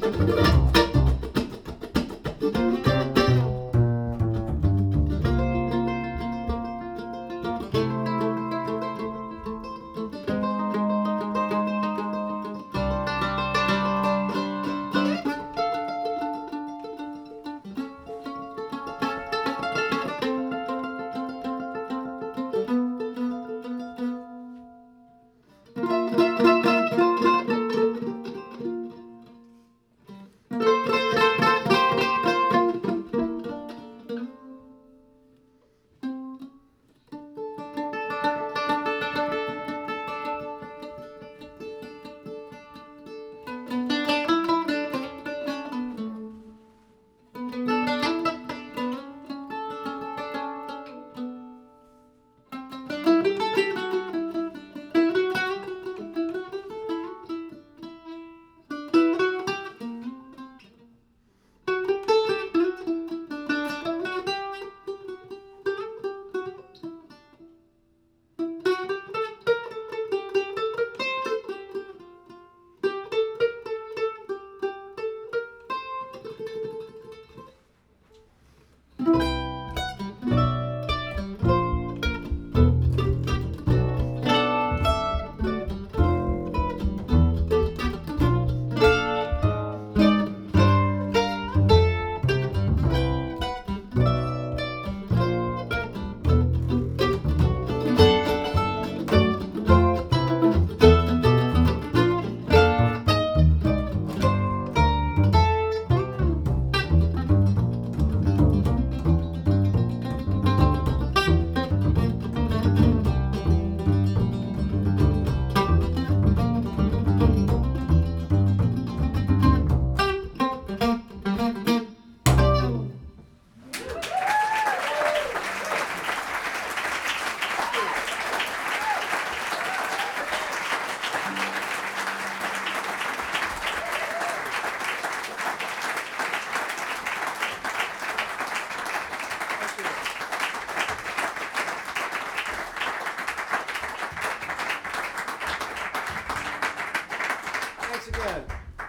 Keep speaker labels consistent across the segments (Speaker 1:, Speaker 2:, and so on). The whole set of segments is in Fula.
Speaker 1: Again,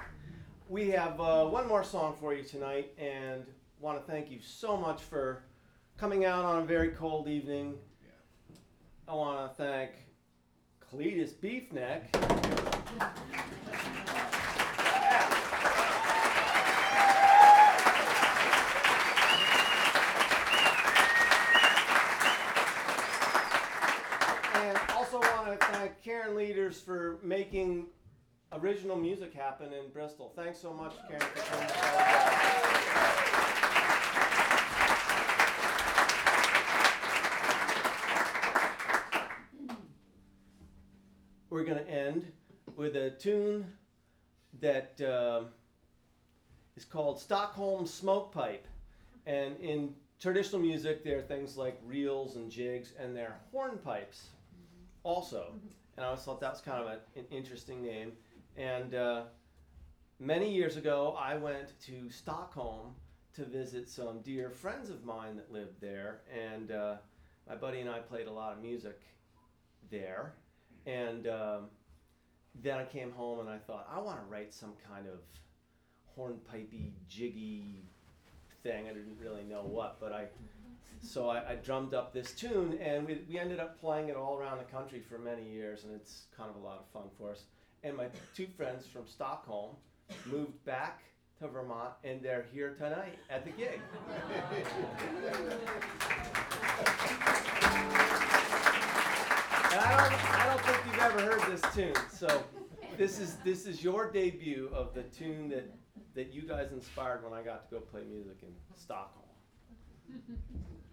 Speaker 1: we have one more song for you tonight, and want to thank you so much for coming out on a very cold evening. I want to thank Cletus Beefneck. And also want to thank Karen Leaders for making original music happen in Bristol. Thanks so much, Karen, for coming. We're going to end with a tune that is called Stockholm Smoke Pipe. And in traditional music, there are things like reels and jigs, and there are hornpipes also. And I always thought that was kind of an interesting name. And many years ago, I went to Stockholm to visit some dear friends of mine that lived there. And my buddy and I played a lot of music there. And then I came home and I thought, I want to write some kind of hornpipey, jiggy thing. I didn't really know what, but I drummed up this tune, and we ended up playing it all around the country for many years, and it's kind of a lot of fun for us. And my two friends from Stockholm moved back to Vermont, and they're here tonight at the gig. And I don't think you've ever heard this tune, so this is your debut of the tune that you guys inspired when I got to go play music in Stockholm.